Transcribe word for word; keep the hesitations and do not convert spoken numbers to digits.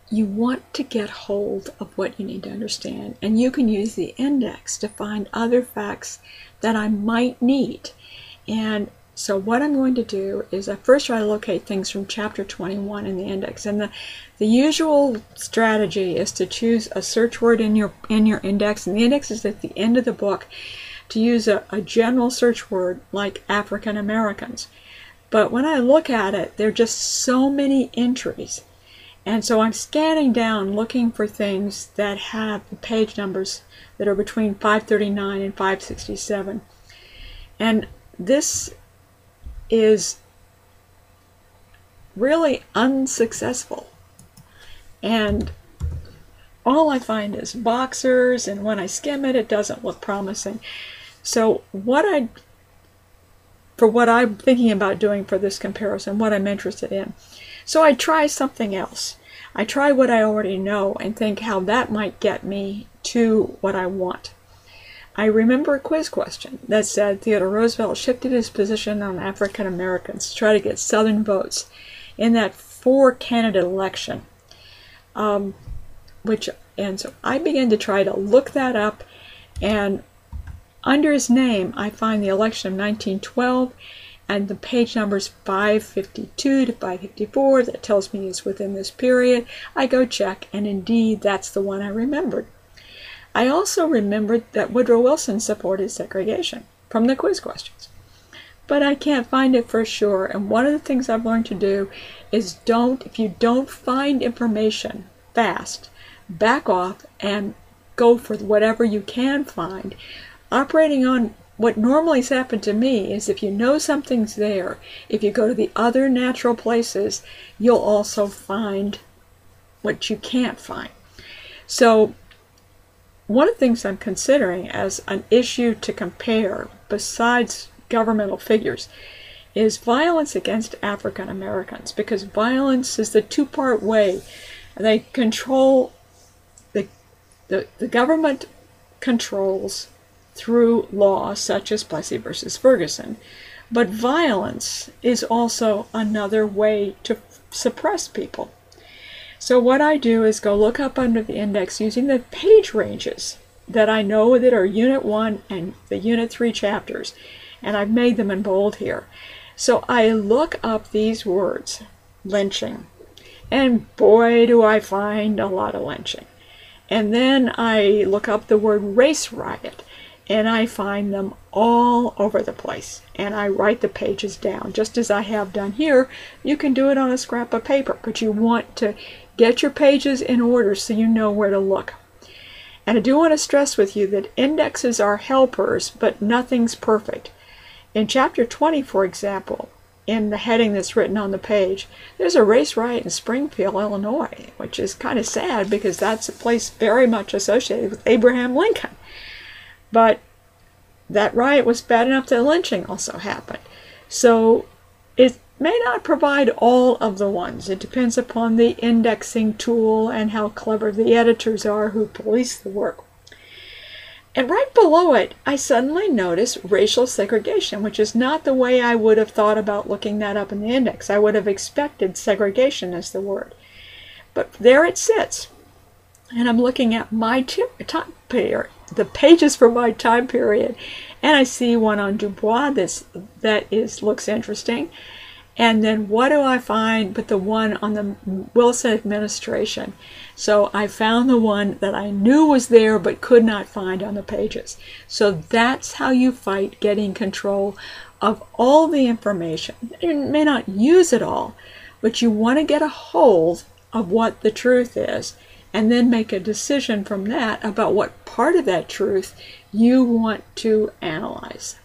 you want to get hold of what you need to understand, and you can use the index to find other facts that I might need. And so what I'm going to do is I first try to locate things from chapter twenty-one in the index, and the the usual strategy is to choose a search word in your in your index, and the index is at the end of the book, to use a, a general search word like African Americans. But when I look at it, there are just so many entries, and so I'm scanning down looking for things that have the page numbers that are between five thirty-nine and five sixty-seven. And this is really unsuccessful, and all I find is boxers, and when I skim it, it doesn't look promising. So what I, for what I'm thinking about doing for this comparison, what I'm interested in, so I try something else. I try what I already know and think how that might get me to what I want. I remember a quiz question that said Theodore Roosevelt shifted his position on African Americans to try to get Southern votes in that four-candidate election. Um, which, and so I began to try to look that up, and under his name I find the election of nineteen twelve, and the page numbers five fifty-two to five fifty-four. That tells me it's within this period. I go check, and indeed that's the one I remembered. I also remembered that Woodrow Wilson supported segregation from the quiz questions, but I can't find it for sure. And one of the things I've learned to do is don't, if you don't find information fast, back off and go for whatever you can find. Operating on what normally has happened to me is if you know something's there, if you go to the other natural places, you'll also find what you can't find. So one of the things I'm considering as an issue to compare, besides governmental figures, is violence against African Americans, because violence is the two-part way. They control, the, the, the government controls through law, such as Plessy versus Ferguson, but violence is also another way to suppress people. So what I do is go look up under the index using the page ranges that I know that are Unit one and the Unit three chapters, and I've made them in bold here. So I look up these words, lynching, and boy do I find a lot of lynching. And then I look up the word race riot, and I find them all over the place, and I write the pages down just as I have done here. You can do it on a scrap of paper, but you want to get your pages in order so you know where to look. And I do want to stress with you that indexes are helpers, but nothing's perfect. In chapter twenty, for example, in the heading that's written on the page, there's a race riot in Springfield, Illinois, which is kind of sad because that's a place very much associated with Abraham Lincoln. But that riot was bad enough that lynching also happened. So it may not provide all of the ones. It depends upon the indexing tool and how clever the editors are who police the work. And right below it, I suddenly notice racial segregation, which is not the way I would have thought about looking that up in the index. I would have expected segregation as the word. But there it sits. And I'm looking at my time period, the pages for my time period, and I see one on Du Bois that's, that is looks interesting. And then what do I find but the one on the Wilson administration? So I found the one that I knew was there but could not find on the pages. So that's how you fight getting control of all the information. You may not use it all, but you want to get a hold of what the truth is, and then make a decision from that about what part of that truth you want to analyze.